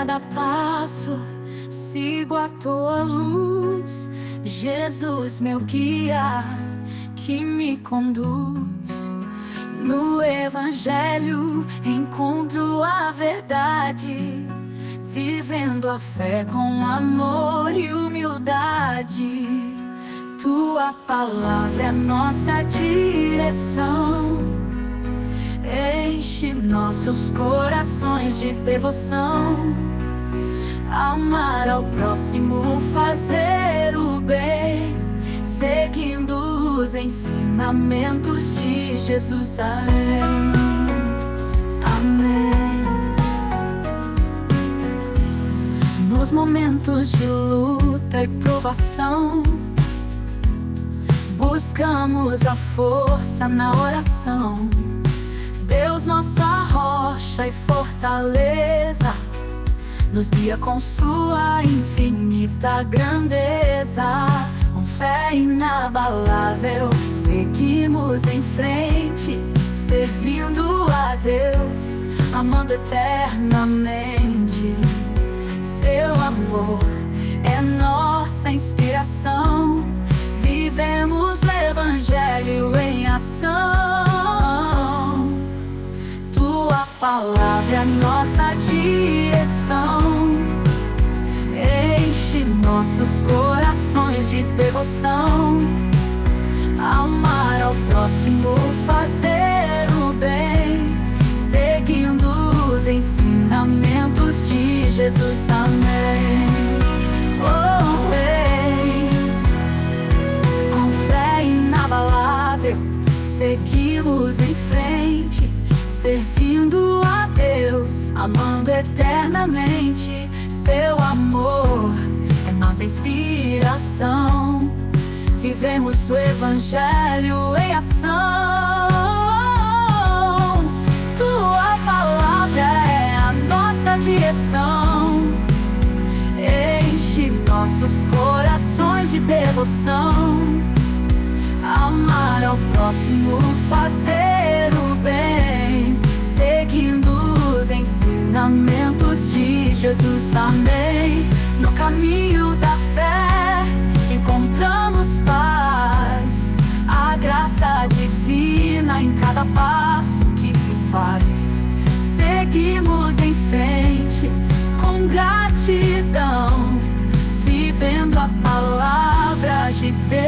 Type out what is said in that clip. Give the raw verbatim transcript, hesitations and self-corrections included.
cada passo sigo a tua luz, Jesus, meu guia, que me conduz. No Evangelho encontro a verdade, vivendo a fé com amor e humildade. Tua palavra é nossa direção, enche nossos corações de devoção. Amar ao próximo, fazer o bem, seguindo os ensinamentos de Jesus. Amém. Amém. Nos momentos de luta e provação, buscamos a força na oração. Deus, nossa rocha e fortaleza, nos guia com sua infinita grandeza. Com fé inabalável, seguimos em frente, servindo a Deus, amando eternamente. Seu amor é nossa inspiração, vivemos o Evangelho em ação. Tua palavra é nossa direção, enche nossos corações de devoção. Amar ao próximo, fazer o bem, seguindo os ensinamentos de Jesus. Amém. Oh, Rei, com fé inabalável, seguimos em frente, servindo a Deus, amando eternamente. Seu amor é nossa inspiração, vivemos o Evangelho em ação. Tua palavra é a nossa direção, enche nossos corações de devoção. Amar ao próximo, fazer o bem, seguindo os ensinamentos de Jesus. Amém. No caminho da fé encontramos paz, a graça divina em cada passo que se faz. Seguimos em frente com gratidão, vivendo a palavra de Deus.